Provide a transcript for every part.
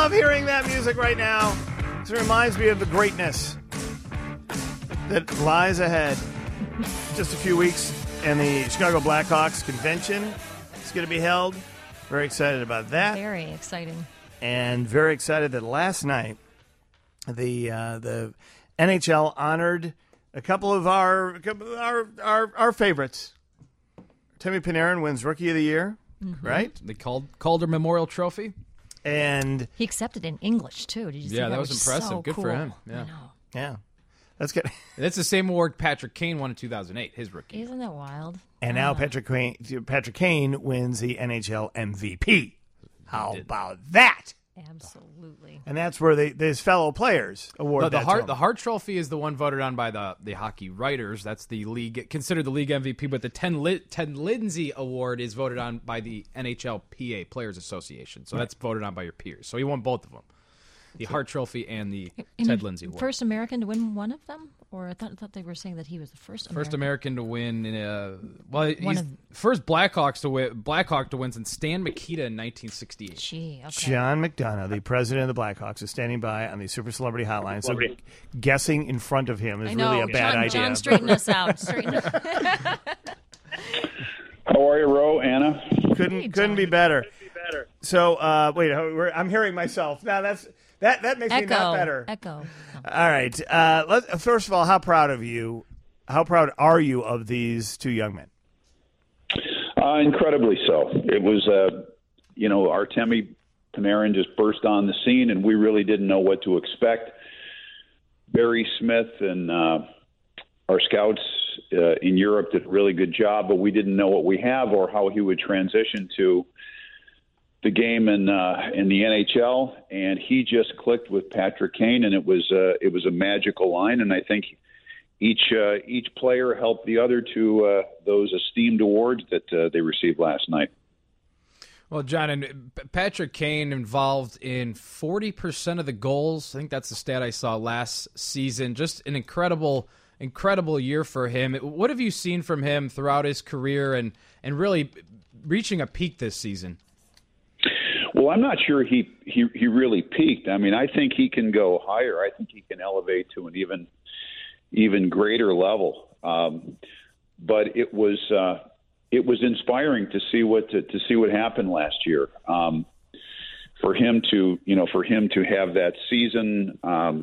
love hearing that music right now. It reminds me of the greatness that lies ahead. Just a few weeks, and the Chicago Blackhawks convention is going to be held. Very excited about that. Very exciting. And very excited that last night the NHL honored a couple of our favorites. Timmy Panarin wins Rookie of the Year, right? The Calder Memorial Trophy. And he accepted in English, too. Did you see that? That was impressive. So Good cool. for him. Yeah. Yeah. That's good. That's the same award Patrick Kane won in 2008, his rookie. Isn't that wild? And now Patrick Kane wins the NHL MVP. How about that? Absolutely. And that's where his fellow players award the Hart Trophy is the one voted on by the hockey writers. That's the league, considered the league MVP. But the Ted Lindsay Award is voted on by the NHLPA Players Association. So that's voted on by your peers. So he won both of them. The Hart Trophy and the Ted Lindsay Award. First American to win one of them? Or I thought they were saying that he was the first American to win. He's first Blackhawk to win since Stan Mikita in 1968. Gee, okay. John McDonough, the president of the Blackhawks, is standing by on the Super Celebrity Hotline. So guessing in front of him is really a bad idea. John, straighten us out. How are you, Ro, Anna? Couldn't be better. So wait, I'm hearing myself. Now that makes me not better. Echo. All right. First of all, how proud are you of these two young men? Incredibly so. It was, Artemi Panarin just burst on the scene, and we really didn't know what to expect. Barry Smith and our scouts in Europe did a really good job, but we didn't know what we have or how he would transition to the game in the NHL, and he just clicked with Patrick Kane, and it was a magical line. And I think each player helped the other to those esteemed awards that they received last night. Well, John, and Patrick Kane involved in 40% of the goals. I think that's the stat I saw last season. Just an incredible year for him. What have you seen from him throughout his career and really reaching a peak this season? Well, I'm not sure he really peaked. I mean, I think he can go higher. I think he can elevate to an even greater level. But it was inspiring to see what happened last year. For him to have that season, an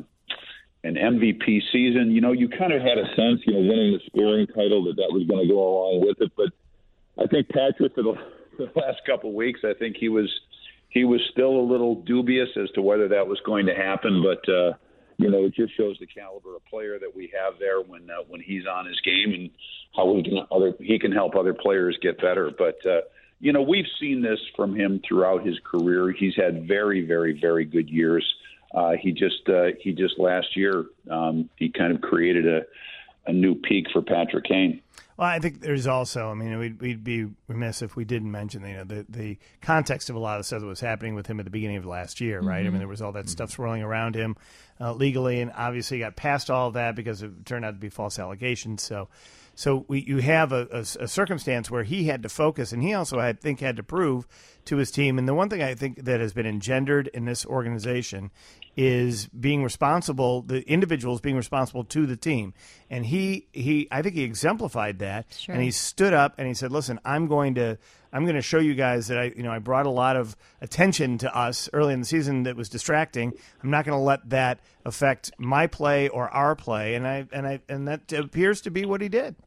MVP season. You kind of had a sense, winning the scoring title that was going to go along with it. But I think Patrick, for the last couple of weeks, I think he was still a little dubious as to whether that was going to happen, but it just shows the caliber of player that we have there when he's on his game and how he can help other players get better. But we've seen this from him throughout his career. He's had very, very, very good years. He just last year he kind of created a new peak for Patrick Kane. Well, I think there's also, we'd be remiss if we didn't mention, the context of a lot of the stuff that was happening with him at the beginning of last year, right? Mm-hmm. There was all that stuff swirling around him legally, and obviously he got past all of that because it turned out to be false allegations. So you have a circumstance where he had to focus, and he also, I think, had to prove to his team. And the one thing I think that has been engendered in this organization is being responsible, the individuals being responsible to the team. And I think he exemplified that. Sure. And he stood up and he said, listen, I'm going to show you guys that I brought a lot of attention to us early in the season that was distracting. I'm not going to let that affect my play or our play. And that appears to be what he did.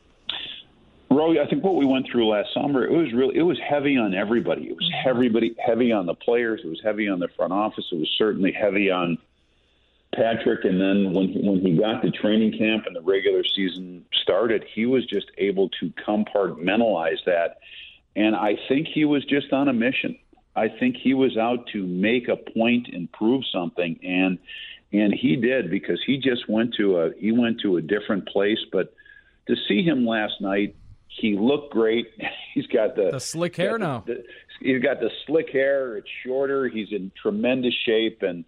Roy, I think what we went through last summer, it was heavy on everybody. It was heavy on the players. It was heavy on the front office. It was certainly heavy on Patrick. And then when he got to training camp and the regular season started, he was just able to compartmentalize that. And I think he was just on a mission. I think he was out to make a point and prove something. And he did, because he just went to a different place. But to see him last night, he looked great. He's got the slick hair now. He's got the slick hair. It's shorter. He's in tremendous shape, and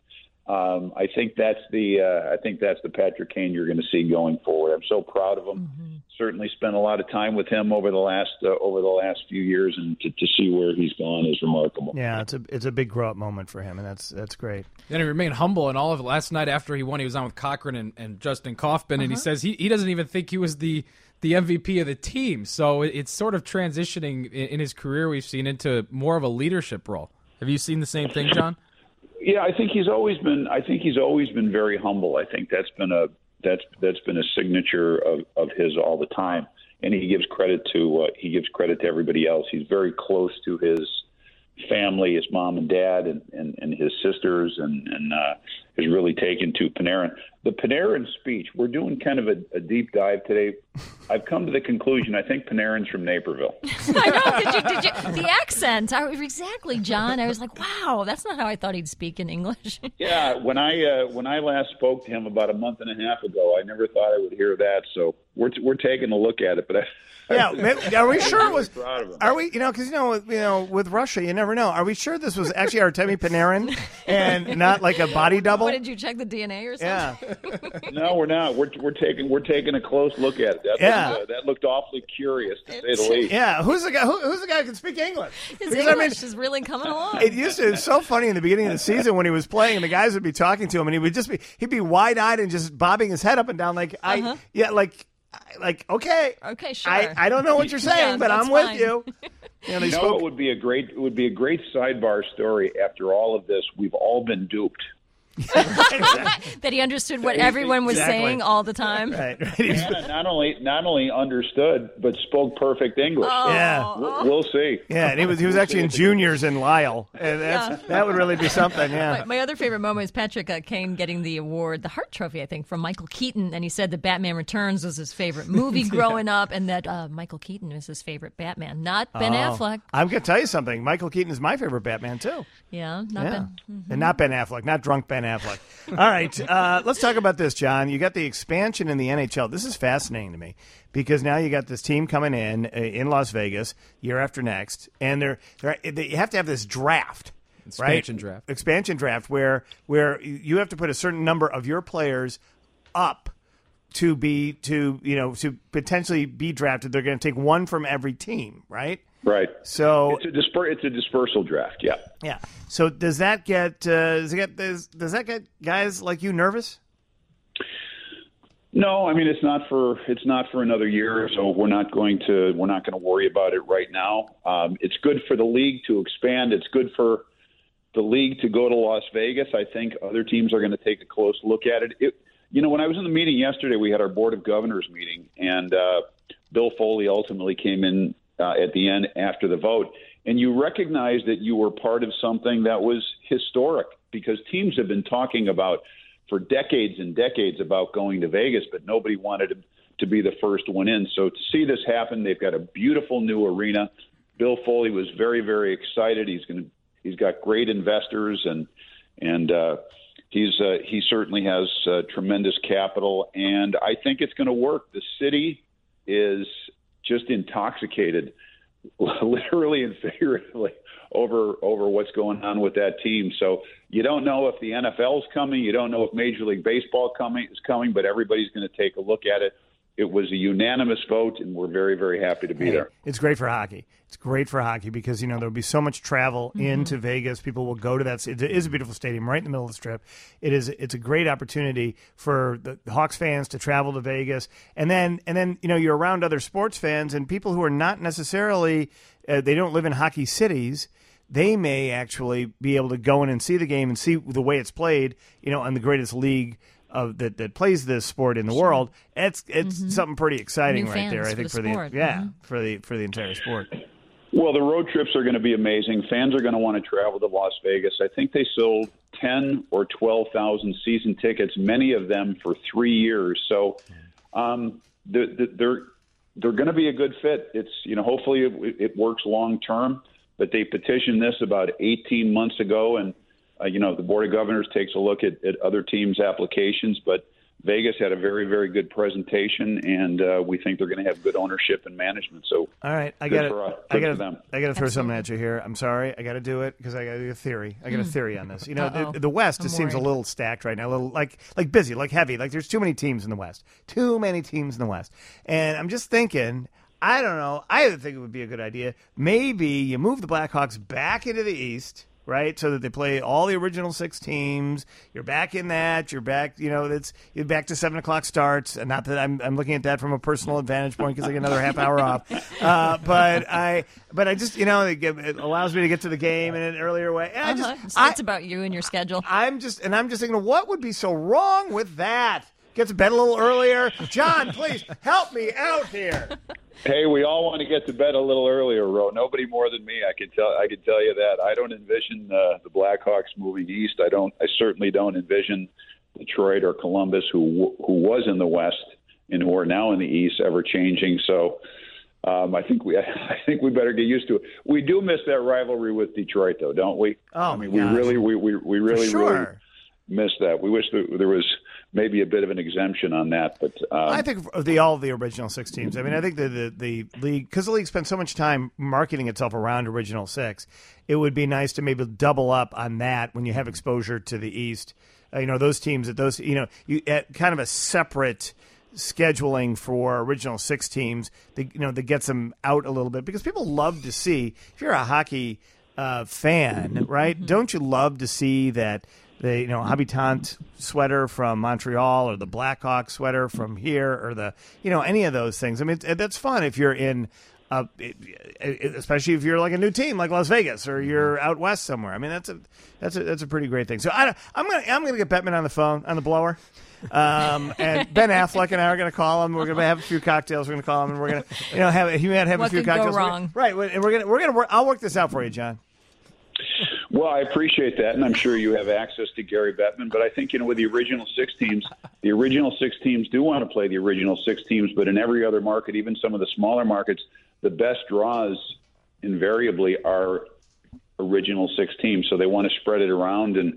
I think that's the Patrick Kane you're going to see going forward. I'm so proud of him. Mm-hmm. Certainly spent a lot of time with him over the last few years, and to see where he's gone is remarkable. Yeah, it's a big grow up moment for him, and that's great. And he remained humble in all of it. Last night after he won, he was on with Cochran and Justin Kaufman, and he says he doesn't even think he was the MVP of the team. So it's sort of transitioning in his career. We've seen into more of a leadership role. Have you seen the same thing, John? Yeah, I think he's always been very humble. I think that's been a signature of his all the time, and he gives credit to everybody else. He's very close to his family, his mom and dad, and his sisters, and has really taken to Panarin. The Panarin speech, we're doing kind of a deep dive today. I've come to the conclusion, I think Panarin's from Naperville. I know. Did you, the accent. Exactly, John. I was like, wow, that's not how I thought he'd speak in English. Yeah, when I last spoke to him about a month and a half ago, I never thought I would hear that. So we're taking a look at it, but are we sure it was? Are we? Because with Russia, you never know. Are we sure this was actually Artemi Panarin and not like a body double? What, did you check the DNA or something? Yeah. No, we're not. We're taking a close look at it. That looked awfully curious, to say the least. Yeah. Who's the guy? Who's the guy who can speak English? His English is really coming along. It's so funny in the beginning of the season when he was playing, and the guys would be talking to him, and he'd be wide eyed and just bobbing his head up and down like okay, sure. I don't know what you're saying, but I'm fine. with you. It would be a great sidebar story. After all of this, we've all been duped. That he understood what everyone was saying all the time. Right. And not only understood, but spoke perfect English. Oh. Yeah, we'll see. Yeah, and he was actually in juniors in Lyle, and that would really be something. Yeah. My other favorite moment is Patrick Kane getting the award, the Hart Trophy, I think, from Michael Keaton, and he said that Batman Returns was his favorite movie growing up, and that Michael Keaton was his favorite Batman, not Ben Affleck. I'm going to tell you something. Michael Keaton is my favorite Batman too. Yeah, Ben. Mm-hmm. And not Ben Affleck, not drunk Ben Affleck. All right, let's talk about this, John. You got the expansion in the NHL. This is fascinating to me because now you got this team coming in Las Vegas year after next, and you have to have this draft. Expansion draft where you have to put a certain number of your players up to potentially be drafted. They're going to take one from every team, right? Right. So it's a dispersal draft. Yeah. Yeah. So does that get guys like you nervous? No, I mean it's not for another year, so we're not going to worry about it right now. It's good for the league to expand. It's good for the league to go to Las Vegas. I think other teams are going to take a close look at it. When I was in the meeting yesterday, we had our Board of Governors meeting, and Bill Foley ultimately came in at the end after the vote. And you recognize that you were part of something that was historic because teams have been talking about for decades and decades about going to Vegas, but nobody wanted to be the first one in. So to see this happen, they've got a beautiful new arena. Bill Foley was very, very excited. He's got great investors and he certainly has tremendous capital, and I think it's going to work. The city is just intoxicated, literally and figuratively, over what's going on with that team. So you don't know if the NFL's coming, you don't know if Major League Baseball is coming, but everybody's going to take a look at it. It was a unanimous vote, and we're very, very happy to be there. It's great for hockey. It's great for hockey because, there'll be so much travel into Vegas. People will go to that. It is a beautiful stadium right in the middle of the Strip. It's a great opportunity for the Hawks fans to travel to Vegas. And then you're around other sports fans and people who are not necessarily they don't live in hockey cities. They may actually be able to go in and see the game and see the way it's played, on the greatest league that plays this sport in the world. It's something pretty exciting right there. I think for the entire sport. Well, the road trips are going to be amazing. Fans are going to want to travel to Las Vegas. I think they sold 10 or 12,000 season tickets, many of them for 3 years. So they're going to be a good fit. It's hopefully it works long term. But they petitioned this about 18 months ago, and the Board of Governors takes a look at other teams' applications. But Vegas had a very, very good presentation, and we think they're going to have good ownership and management. So, all right, I got to throw something at you here. I'm sorry, I got to do it because I got a theory. I got a theory on this. You know, the West just seems a little stacked right now, a little like busy, like heavy. Like there's too many teams in the West. Too many teams in the West, and I'm just thinking. I don't know. I think it would be a good idea. Maybe you move the Blackhawks back into the East, right? So that they play all the original 6 teams. You're back in that. You're back. You know, you're back to 7:00 starts. And not that I'm looking at that from a personal advantage point because I get another half hour off. But I just it allows me to get to the game in an earlier way. And it's about you and your schedule. I'm just thinking, what would be so wrong with that? Get to bed a little earlier. John, please help me out here. Hey, we all want to get to bed a little earlier, Ro. Nobody more than me. I can tell you that. I don't envision the Blackhawks moving east. I certainly don't envision Detroit or Columbus, who was in the West and who are now in the East, ever changing. So I think we better get used to it. We do miss that rivalry with Detroit, though, don't we? Oh, I mean, we really miss that. We wish there was maybe a bit of an exemption on that, but I think of all the original 6 teams. I mean, I think the league, because the league spent so much time marketing itself around original 6, it would be nice to maybe double up on that when you have exposure to the East. Those teams you kind of a separate scheduling for original 6 teams. That gets them out a little bit because people love to see. If you're a hockey fan, right? Don't you love to see that? The Habitant sweater from Montreal or the Blackhawk sweater from here or the any of those things. I mean, that's fun if you're in, especially if you're like a new team like Las Vegas or you're out west somewhere. I mean, that's a pretty great thing. So I'm gonna get Bettman on the phone on the blower. And Ben Affleck and I are going to call him. We're going to have a few cocktails. We're going to call him, and we're going to he might have what a few could cocktails. Go wrong? Right, and we're going to I'll work this out for you, John. Well, I appreciate that, and I'm sure you have access to Gary Bettman. But I think, with the original 6 teams, the original 6 teams do want to play the original 6 teams. But in every other market, even some of the smaller markets, the best draws invariably are original 6 teams. So they want to spread it around, and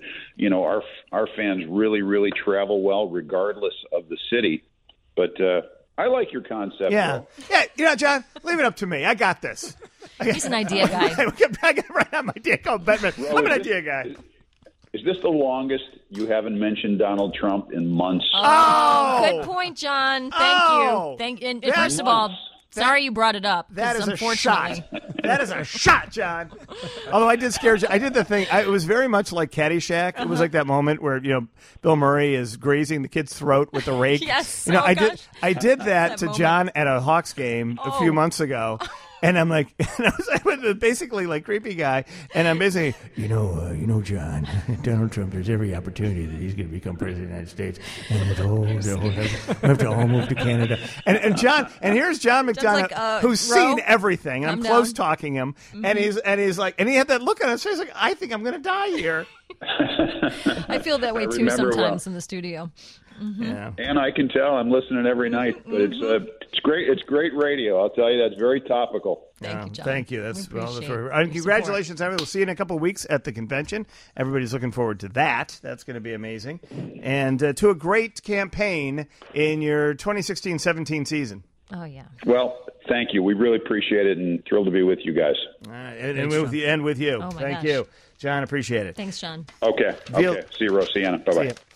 our fans really, really travel well, regardless of the city. But I like your concept. Yeah, John, leave it up to me. I got this. He's an idea guy. I got right on my idea called Bettman. I'm an idea guy. Is this the longest you haven't mentioned Donald Trump in months? Oh, good point, John. Thank you. And first of all, sorry you brought it up. That is a shot. That is a shot, John. Although I did scare you. I did the thing. It was very much like Caddyshack. It was like that moment where Bill Murray is grazing the kid's throat with a rake. Yes. I did that to John at a Hawks game a few months ago. And I'm like, I was basically like creepy guy, and I'm basically, John, Donald Trump, there's every opportunity that he's going to become president of the United States, and we have to all move to Canada. And John, and here's John McDonough, who's seen everything, and I'm close talking him, and he's like, and he had that look on his face, like, I think I'm going to die here. I feel that way too sometimes in the studio. Mm-hmm. Yeah. And I can tell I'm listening every night, but it's great. It's great radio. I'll tell you, that's very topical. Thank you, John. Thank you. That's congratulations. We'll see you in a couple of weeks at the convention. Everybody's looking forward to that. That's going to be amazing, and to a great campaign in your 2016-17 season. Oh yeah. Well, thank you. We really appreciate it, and thrilled to be with you guys. All right, and with you. Oh my thank gosh. you, John. Appreciate it. Thanks, John. Okay. See you, Rosianna. Bye bye.